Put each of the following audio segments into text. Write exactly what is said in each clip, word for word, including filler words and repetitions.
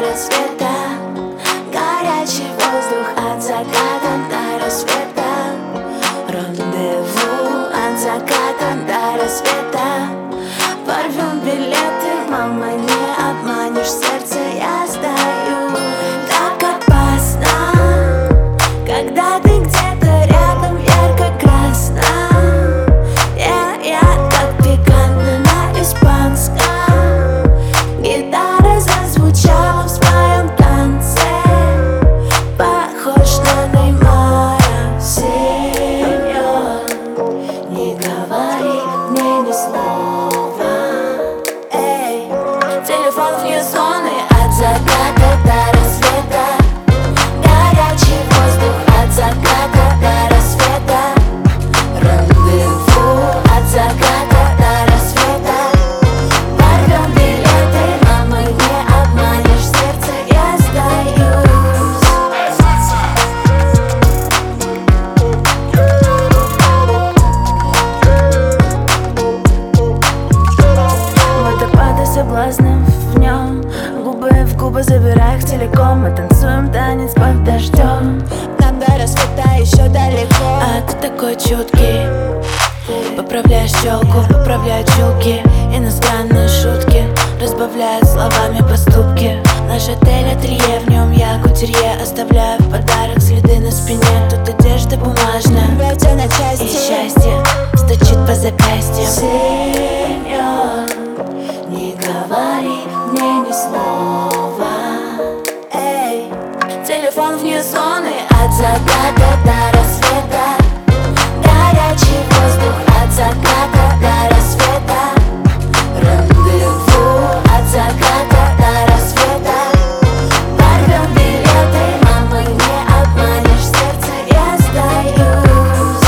рассвета, горячий воздух от заката до рассвета, рандеву от заката до рассвета. Порвем билеты, мама, не обманешь, сердце я сдаю. Так опасно, когда ты где-то рядом, ярко-красно. Я, я так пикантно на испанском. Гитара зазвучала в своем танце, похож на Неймара. Сеньор, не говори мне ни слова. Эй, телефон вне зоны от заката до рассвета, горячий воздух от заката до рассвета, рандеву от заката до рассвета. Порвем билеты, мама, не обманешь, сердце я сдаюсь. Водопады соблазнов в нем, губы в губы, забирай их целиком. Мы танцуем танец под дождем, нам до рассвета еще далеко. А ты такой чуткий, поправляешь челку, поправляют чулки. Иностранные шутки разбавляют словами поступки. Наш отель ателье, в нем я кутюрье. Оставляю в подарок следы на спине. Тут одежда бумажная, рвётся на части, и счастье стучит по запястью. Сеньор, не говори мне ни слова. Эй, телефон вне зоны от заката до рассвета, горячий воздух от заката до рассвета, рандеву от заката до рассвета. Порвем билеты, мама, не обманешь, сердце я сдаюсь.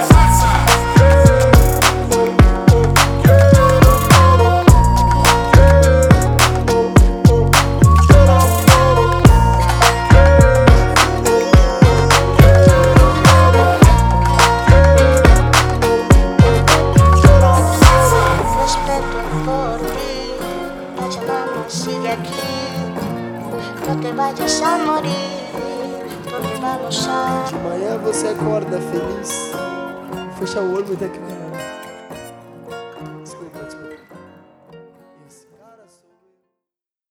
Respeto por ti, la llamada sigue aquí. No te vayas a morir, porque vamos a. De manhã você acorda feliz, fecha o olho e daqui.